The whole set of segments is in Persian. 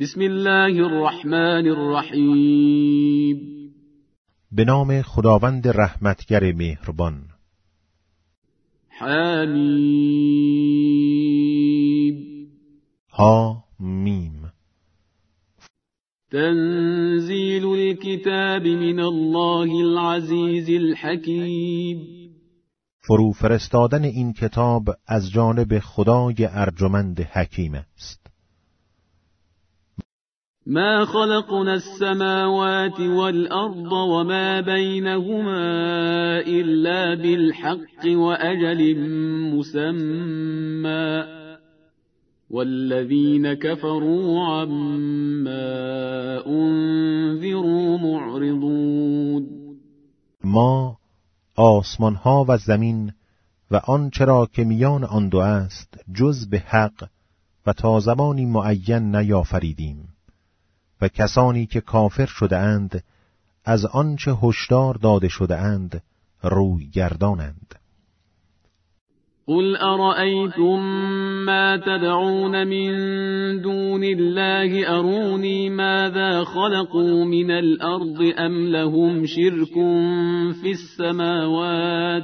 بسم الله الرحمن الرحیم. به نام خداوند رحمتگر مهربان. حمیم. ها میم. تنزیل الكتاب من الله العزیز الحکیم. فرو فرستادن این کتاب از جانب خدای ارجمند حکیم است. ما خلقنا السماوات والأرض وما بينهما إلا بالحق وأجل مسمى والذين كفروا عما أنذروا معرضون. ما آسمان ها و زمین و آنچه را که میان آن دو است جز به حق و تا زمانی معین نیافریدیم و کسانی که کافر شده اند از آنچه هشدار داده شده اند روی گردانند. قل أرأيتم ما تدعون من دون الله أروني ماذا خلقوا من الأرض أم لهم شرك في السماوات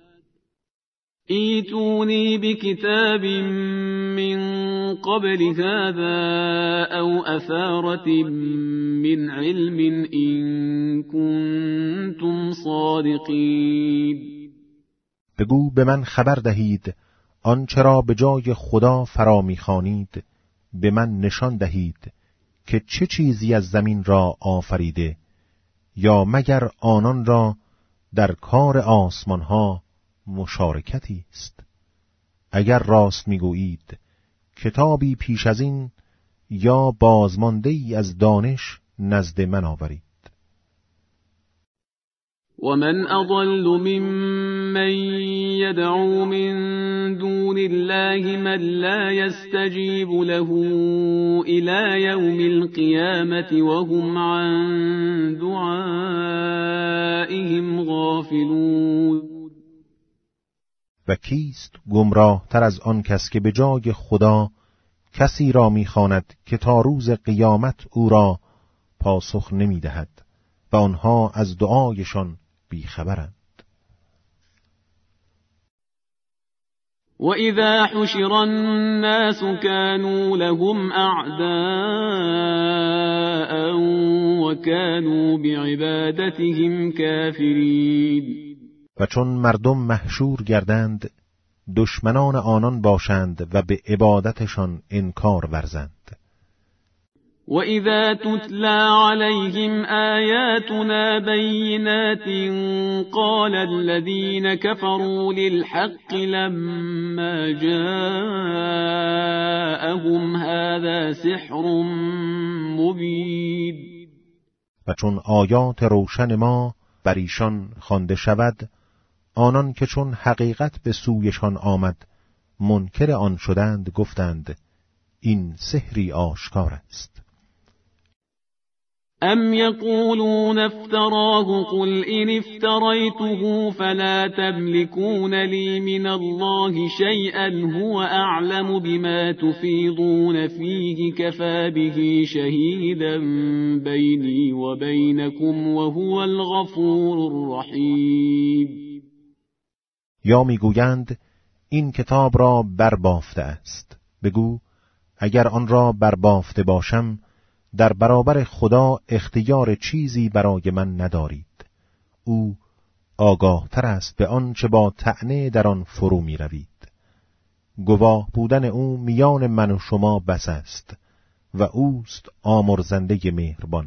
ایتونی بكتاب من قبل هذا او اثارة من علم إن كنتم صادقین. بگو به من خبر دهید آنچه را به جای خدا فرا می‌خوانید به من نشان دهید که چه چیزی از زمین را آفریده یا مگر آنان را در کار آسمان ها مشارکتی است. اگر راست میگویید کتابی پیش از این یا بازمانده‌ای از دانش نزد من آورید. ومن أضل ممن يدعو من دون الله من لا يستجيب له إلى يوم القيامة وهم عن دعائهم غافلون. و کیست گمراه تر از آن کس که به جای خدا کسی را می‌خواند که تا روز قیامت او را پاسخ نمی‌دهد و آنها از دعایشان بیخبرند. وَإِذَا حُشِرَ النَّاسُ كَانُوا لَهُمْ أَعْدَاءً وَكَانُوا بِعِبَادَتِهِمْ كَافِرِينَ. و چون مردم محشور گردند دشمنان آنان باشند و به عبادتشان انکار ورزند. وَإِذَا تُتْلَى عَلَيْهِمْ آيَاتُنَا بَيِّنَاتٍ قَالَ الَّذِينَ كَفَرُوا لِلْحَقِّ لَمَّا جَاءَهُمْ هَذَا سِحْرٌ مُبِينٌ. و چون آیات روشن ما بر ایشان خوانده شود آنان که چون حقیقت به سویشان آمد منکر آن شدند گفتند این سحری آشکار است. ام یقولون افتراه قل ان افتریته فلا تملكون لی من الله شیئا هو اعلم بما تفیضون فیه کفی به شهیدا بینی و بینکم و هو الغفور الرحیم. یا میگویند این کتاب را بربافته است. بگو اگر آن را بربافته باشم در برابر خدا اختیار چیزی برای من ندارید. او آگاه تر است به آنچه با طعنه در آن فرو می روید. گواه بودن او میان من و شما بس است و اوست آمرزنده مهربان.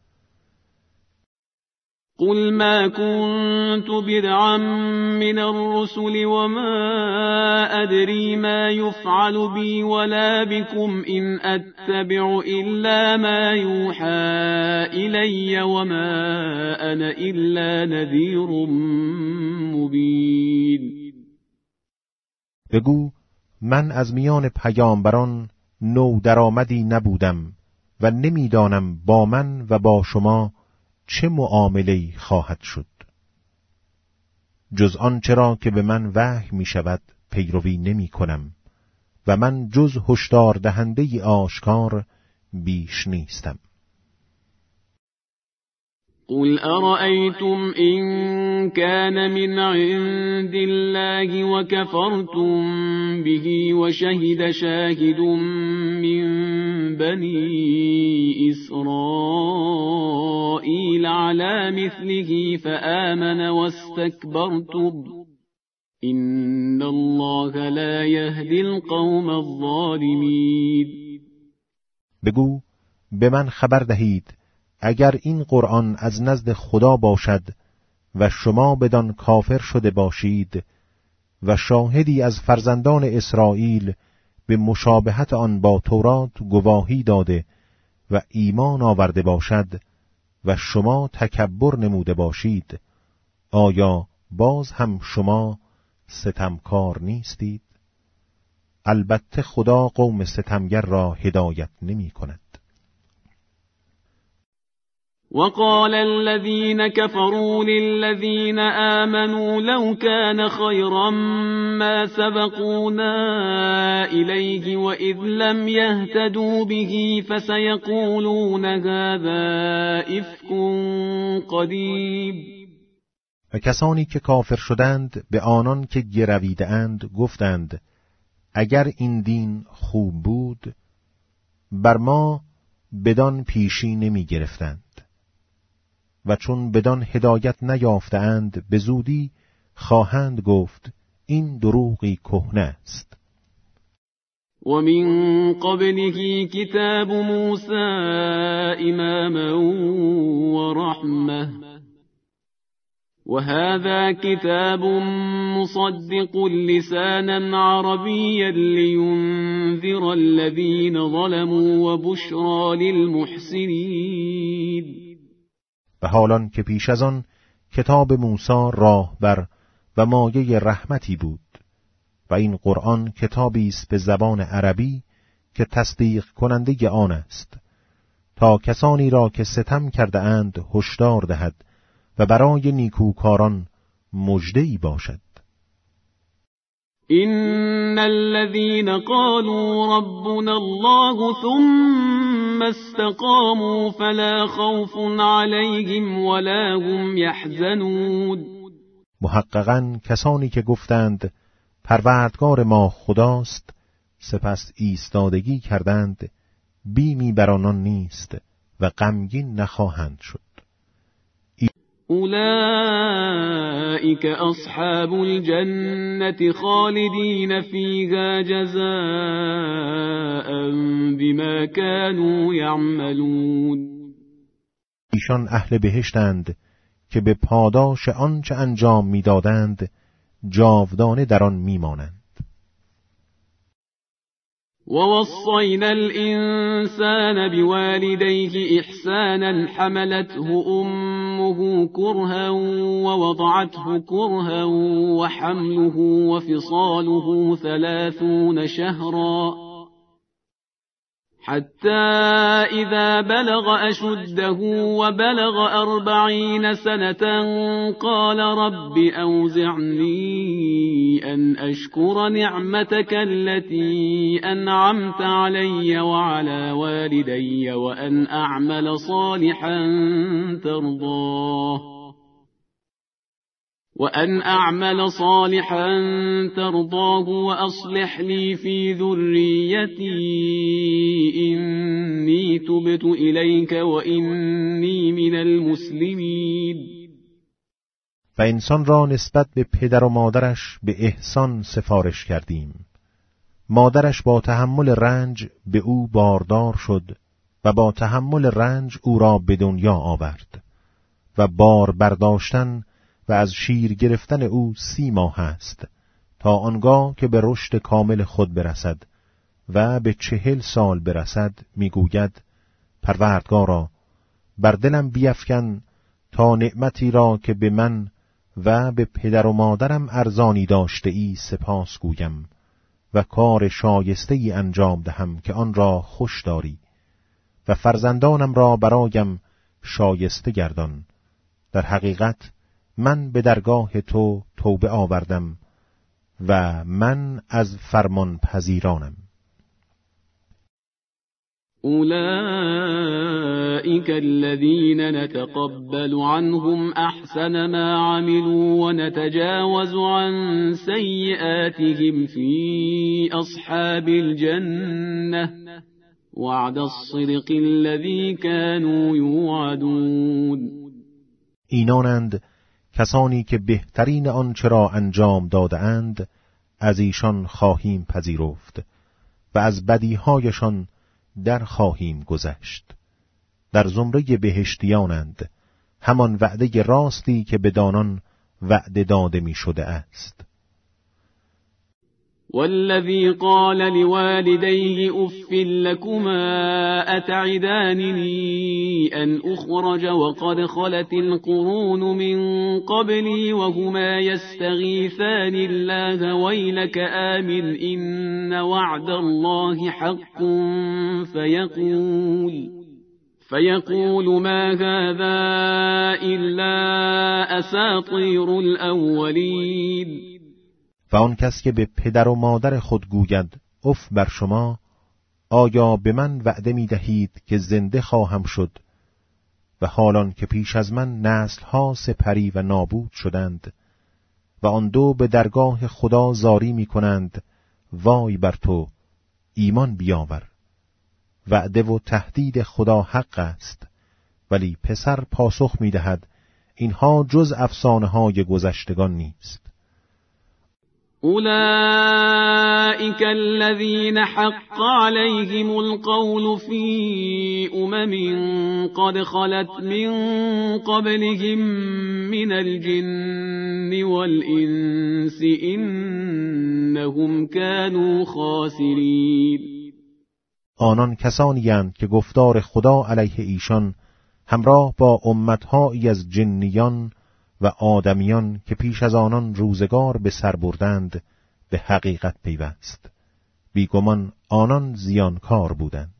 قل ما كنت بدعا من الرسل وما أدري ما يفعل بي ولا بكم إن أتبع إلا ما يوحى إلي وما أنا إلا نذير مبين. بگو من از میان پیامبران نو درآمدی نبودم و نمیدانم با من و با شما چه معامله‌ای خواهد شد. جز آنچه را که به من وحی می شود پیروی نمی کنم و من جز هشدار دهنده‌ای آشکار بیش نیستم. قل أرأيتم إن كان من عند الله وكفرتم به وشهد شاهد من بني إسرائيل على مثله فآمن واستكبرتم إن الله لا يهدي القوم الظالمين. بگو به من خبر دهید اگر این قرآن از نزد خدا باشد و شما بدان کافر شده باشید و شاهدی از فرزندان اسرائیل به مشابهت آن با تورات گواهی داده و ایمان آورده باشد و شما تکبر نموده باشید، آیا باز هم شما ستمکار نیستید؟ البته خدا قوم ستمگر را هدایت نمی کند. وقال الذين كفروا للذين آمنوا لو كان خيرا ما سبقونا إليه وإذ لم يهتدوا به فسيقولون هذا إفك قديم. و کسانی که کافر شدند به آنان که گرویده اند گفتند اگر این دین خوب بود بر ما بدان پیشی نمی گرفتند و چون بدان هدایت نیافتند به زودی خواهند گفت این دروغی کهنه است. ومن قبله كتاب موسى إماما ورحمة وهذا كتاب مصدق لسانا عربيا لينذر الذين ظلموا وبشرى للمحسنين. و حالان که پیش از آن کتاب موسی راهبر و مایه رحمتی بود و این قرآن کتابی است به زبان عربی که تصدیق کننده آن است تا کسانی را که ستم کرده اند هشدار دهد و برای نیکوکاران مژده‌ای باشد. إن الذين قالوا ربنا الله ثم استقاموا فلا خوف عليهم ولا هم يحزنون. محققاً کسانی که گفتند پروردگار ما خداست سپس ایستادگی کردند بیمی بر آنان نیست و غمگین نخواهند شد. أولئك أصحاب الجنة خالدين فيها جزاء بما كانوا يعملون. ایشان اهل بهشتند که به پاداش آنچه انجام می‌دادند جاودانه در آن می‌مانند. ووصينا الإنسان بوالديه إحسانا حملته أمه كرها ووضعته كرها وحمله وفصاله 30 شهرا حتى إذا بلغ أشده وبلغ 40 سنة قال رب أوزعني أن أشكر نعمتك التي أنعمت علي وعلى والدي وأن أعمل صالحا ترضاه وأصلح لي في ذريتي إني تبت إليك وإني من المسلمين. و انسان را نسبت به پدر و مادرش به احسان سفارش کردیم. مادرش با تحمل رنج به او باردار شد و با تحمل رنج او را به دنیا آورد و بار برداشتن و از شیر گرفتن او 30 ماه است تا آنگاه که به رشد کامل خود برسد و به 40 سال برسد میگوید پروردگارا بر دلم بیفکن تا نعمتی را که به من و به پدر و مادرم ارزانی داشته ای سپاس گویم و کار شایسته ای انجام دهم که آن را خوش داری و فرزندانم را برایم شایسته گردان. در حقیقت من به درگاه تو توبه آوردم و من از فرمان پذیرانم. أولئك الذين نتقبل عنهم أحسن ما عملوا ونتجاوز عن سيئاتهم في أصحاب الجنة وعد الصدق الذي كانوا یوعدون. اینانند کسانی که بهترین آنچه را انجام داده‌اند از ایشان خواهیم پذیرفت و از بدیهایشان در خواهیم گذشت. در زمره بهشتیانند، همان وعده راستی که به دانان وعده داده می شده است. والذی قال لوالديه اف لكما اتعدانني ان اخرج وقد خلت القرون من قبلي وهما يستغيثان الله ويلك آمن إن وعد الله حق فيقول ما هذا إلا أساطير الأولين. و آن کس که به پدر و مادر خود گوید اف بر شما، آیا به من وعده می دهید که زنده خواهم شد و حالان که پیش از من نسل‌ها سپری و نابود شدند و آن دو به درگاه خدا زاری می کنند وای بر تو، ایمان بیاور. وعده و تهدید خدا حق است، ولی پسر پاسخ می دهد اینها جز افسانه های گذشتگان نیست. أولئك الذين حق عليهم القول في قد خلت من قبلهم من الجن والإنس إنهم كانوا خاسرين. آنان کسانی اند که گفتار خدا علیه ایشان همراه با امتهایی از جنیان و آدمیان که پیش از آنان روزگار به سر بردند به حقیقت پیوست. بیگمان آنان زیانکار بودند.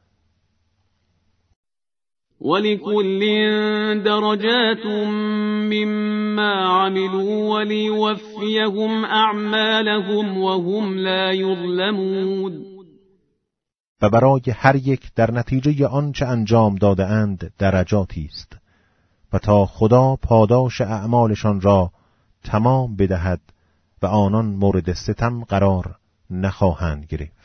ولكل درجات مما عملوا وليوفيهم أعمالهم وهم لا يظلمون. و برای هر یک در نتیجه آنچه انجام داده اند درجاتی است و تا خدا پاداش اعمالشان را تمام بدهد و آنان مورد ستم قرار نخواهند گرفت.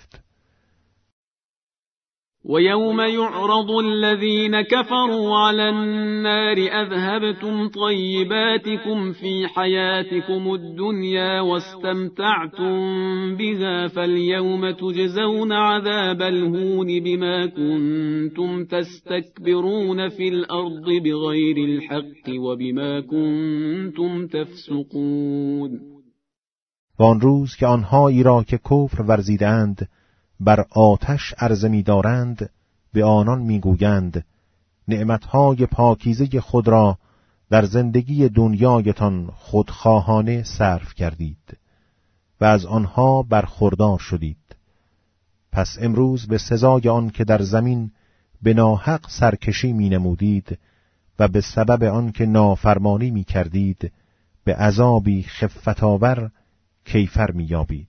ويوم يعرض الذين كفروا على النار أذهبتم طيباتكم في حياتكم الدنيا واستمتعتم بها فاليوم تجزون عذاب الهون بما كنتم تستكبرون في الأرض بغير الحق وبما كنتم تفسقون. و آن روز که آنهایی را که کفر ورزیدند بر آتش عرضه می دارند به آنان می گویند نعمتهای پاکیزه خود را در زندگی دنیایتان خودخواهانه صرف کردید و از آنها برخوردار شدید. پس امروز به سزای آن که در زمین به ناحق سرکشی می نمودید و به سبب آن که نافرمانی می کردید به عذابی خفت‌آور کیفر می یابید.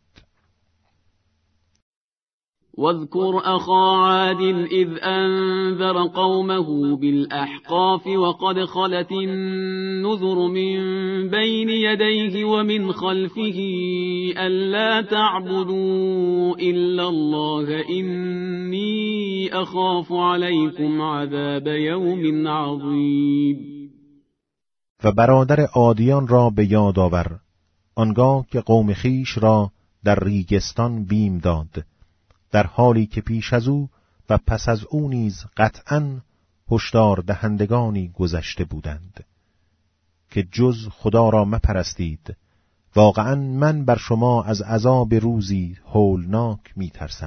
واذكر أخا عاد إذ أنذر قومه بالأحقاف وقد خلت النذر من بين يديه ومن خلفه ألا تعبدوا إلا الله إني أخاف عليكم عذاب يوم عظيم. و برادر عادیان را به یاد آور آنگاه که قوم خیش را در ریگستان بیم داد، در حالی که پیش از او و پس از او نیز قطعاً هشدار دهندگانی گذشته بودند که جز خدا را مپرستید. واقعاً من بر شما از عذاب روزی هولناک می‌ترسم.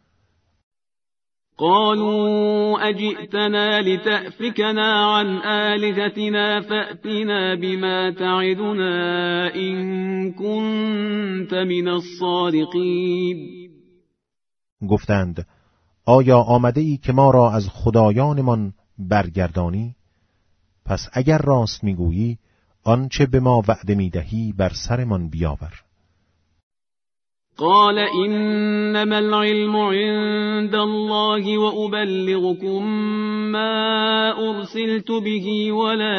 قالوا أجئتنا لتأفكنا عن آلهتنا فأتنا بما تعدنا إن كنت من الصادقين. گفتند آیا آمده ای که ما را از خدایانمان برگردانی؟ پس اگر راست میگویی آنچه به ما وعده میدهی بر سرمان بیاور. قال إنما العلم عند الله وأبلغكم ما أرسلت به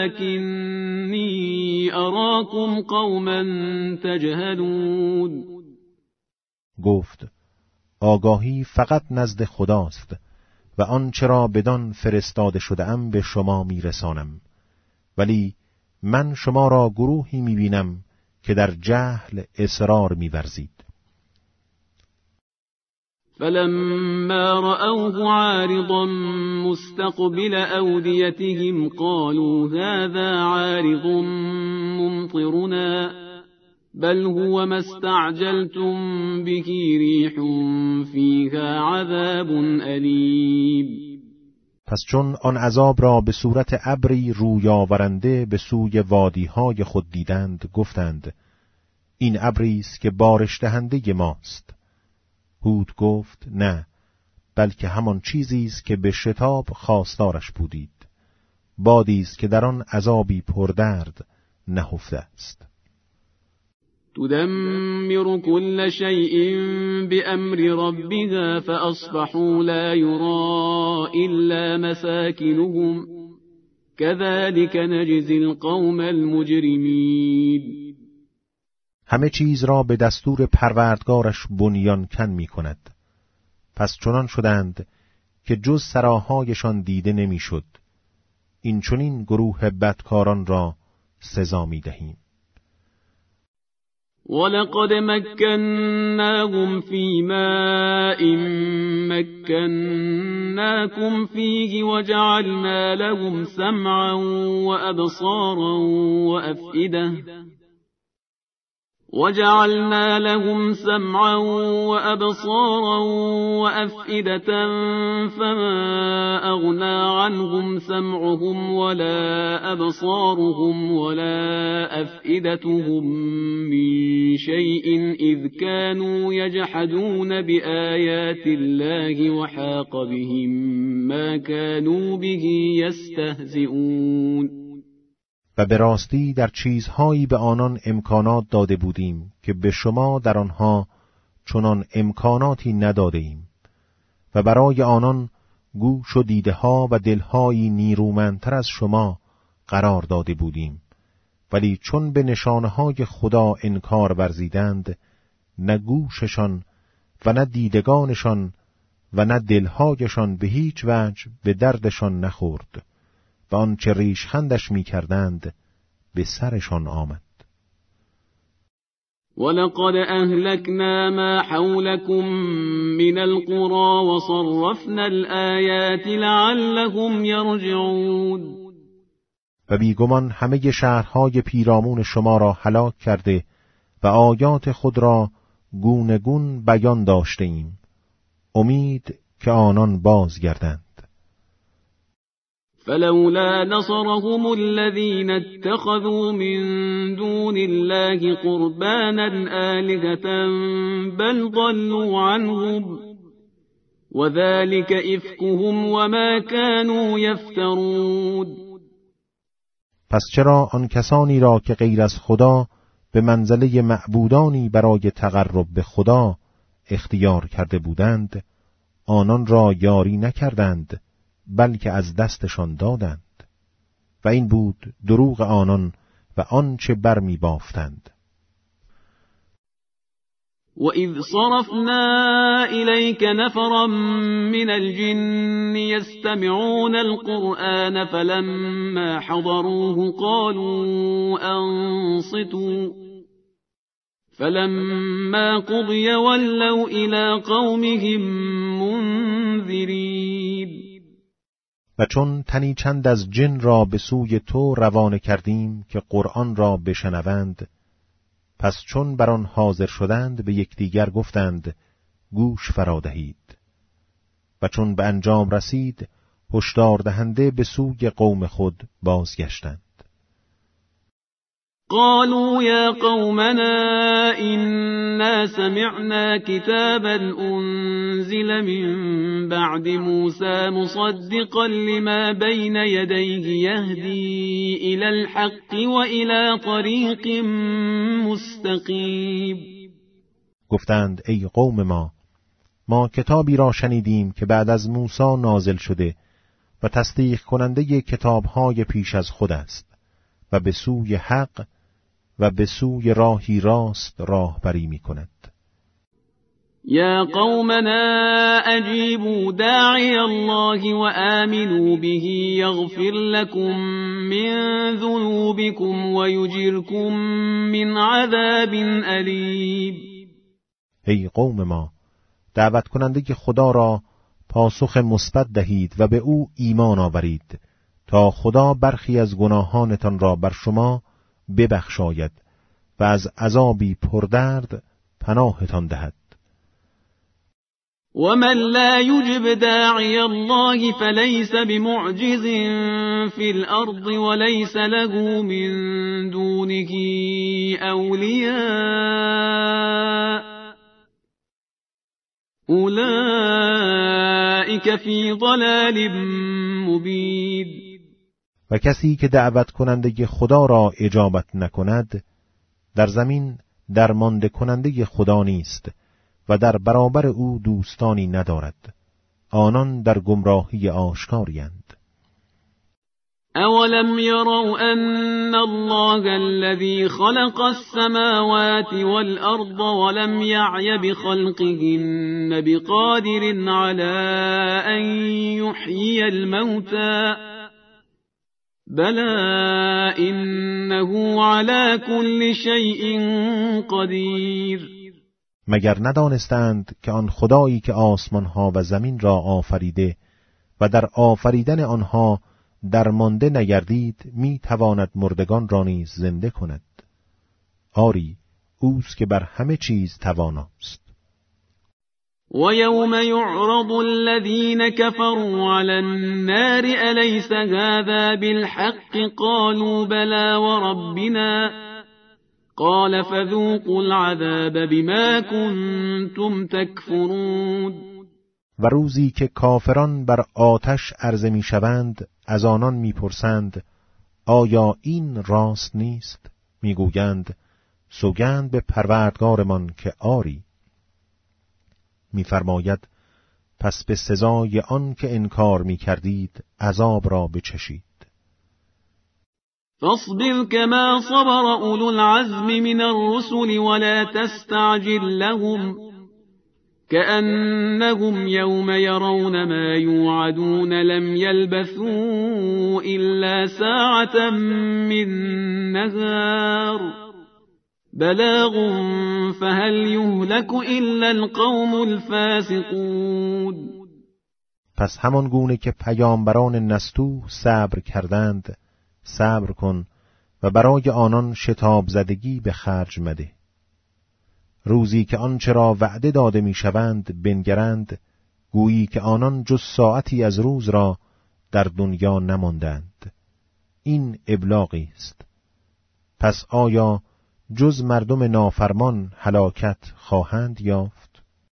ولكني أراكم قوما تجهلون. گفت آگاهی فقط نزد خداست و آنچه را بدان فرستاده شده‌ام به شما میرسانم، ولی من شما را گروهی میبینم که در جهل اصرار می‌ورزید. فلما رأوه عارضا مستقبل أوديتهم قالوا هذا عارض ممطرنا بل هو ما استعجلتم به ريح فيها عذاب أليم. پس چون آن عذاب را به صورت ابری رویاورنده به سوی وادی‌های خود دیدند گفتند این ابری است که بارش دهنده ماست. هود گفت نه، بلکه همان چیزی است که به شتاب خواستارش بودید، بادی است که در آن عذابی پردرد نهفته است. تدمر كل شيء بأمر ربها فأصبحوا لا يرى إلا مساكنهم كذلك نجزي القوم المجرمين. همه چیز را به دستور پروردگارش بنیان کن می کند. پس چنان شدند که جز سراهایشان دیده نمی شد. این چنین گروه بدکاران را سزا می دهیم. ولقد مكناهم في ماء مكناكم فيه وجعلنا لهم سمعا وأبصارا وأفئدة فما أغنى عنهم سمعهم ولا أبصارهم ولا أفئدتهم من شيء إذ كانوا يجحدون بآيات الله وحاق بهم ما كانوا به يستهزئون. و به راستی در چیزهایی به آنان امکانات داده بودیم که به شما در آنها چنان امکاناتی نداده ایم و برای آنان گوش و دیده ها و دلهایی نیرومندتر از شما قرار داده بودیم، ولی چون به نشانه های خدا انکار ورزیدند نه گوششان و نه دیدگانشان و نه دلهایشان به هیچ وجه به دردشان نخورد و آنچه ریشخندش می کردند به سرشان آمد. ولقد أهلكنا ما حولكم من القرى وصرفنا الآيات لعلهم يرجعون. و بیگمان همه شهرهای پیرامون شما را هلاک کرده و آیات خود را گونه گون بیان داشته ایم، امید که آنان بازگردند. فلولا نصرهم الذين اتخذوا من دون الله قربانا آلهة بل ضلوا عنهم وذلك إفكهم وما كانوا يفترون. پس چرا آن کسانی را که غیر از خدا به منزله معبودانی برای تقرب به خدا اختیار کرده بودند آنان را یاری نکردند بلکه از دستشان دادند و این بود دروغ آنان و آنچه برمی بافتند. وَإِذْ صَرَفْنَا إِلَيْكَ نَفَرًا مِنَ الْجِنِّ يَسْتَمِعُونَ الْقُرْآنَ فَلَمَّا حَضَرُوهُ قَالُوا أَنصِتُوا فَلَمَّا قُضِيَ وَلَّوْا إِلَى قَوْمِهِمْ مُنذِرِينَ. و چون تنی چند از جن را به سوی تو روانه کردیم که قرآن را بشنوند، پس چون بر آن حاضر شدند به یکدیگر گفتند گوش فرا دهید، و چون به انجام رسید هشدار دهنده به سوی قوم خود بازگشتند. قالوا يا قومنا إنا سمعنا كتابا أنزل من بعد موسى مصدقا لما بين يديه يهدي إلى الحق وإلى طريق مستقيم. گفتند ای قوم ما کتابی را شنیدیم که بعد از موسی نازل شده و تصدیق کننده کتابهای پیش از خود است و به سوی حق و به سوی راهی راست راهبری می‌کند. یا قومنا اجیبوا داعی الله و آمنوا به یغفر لكم من ذنوبكم و یجركم من عذاب الیم. ای قوم دعوت کننده خدا را پاسخ مثبت دهید و به او ایمان آورید تا خدا برخی از گناهانتان را بر شما ببخشاید و از عذابی پردرد پناهتان دهد. ومن لا يجب داعي الله فليس بمعجز في الأرض وليس له من دونه أولياء أولئك في ضلال مبين. و کسی که دعوت کننده خدا را اجابت نکند در زمین درمانده کننده خدا نیست و در برابر او دوستانی ندارد. آنان در گمراهی آشکارند. اولم يروا ان الله الذي خلق السماوات والارض ولم يعي بخلقهن بقادر على ان يحيي الموتى بلى انه على كل شيء قدیر. مگر ندانستند که آن خدایی که آسمانها و زمین را آفریده و در آفریدن آنها درمانده نگردید می تواند مردگان را نیز زنده کند. آری اوست که بر همه چیز تواناست. و یوم یعرض الذین کفروا علی النار الیس هذا بالحق قالوا بلی وربنا قال فذوقوا العذاب بما كنتم تكفرون. و روزی که کافران بر آتش عرضه می شوند از آنان می پرسند آیا این راست نیست؟ می گویند سوگند به پروردگارمان که آری. می فرماید پس به سزای آن که انکار می کردید عذاب را بچشید. فاصبر كما صبر أولو العزم من الرسل ولا تستعجل لهم كأنهم يوم يرون ما يوعدون لم يلبثوا إلا ساعة من نهار بلاغ فهل يهلك إلا القوم الفاسقون. پس همان گونه که پیامبران نستوح صبر کردند صبر کن و برای آنان شتاب زدگی به خرج مده. روزی که آنچه را وعده داده میشوند بنگرند گویی که آنان جز ساعتی از روز را در دنیا نماندند. این ابلاغی است. پس آیا جز مردم نافرمان هلاکت خواهند یافت؟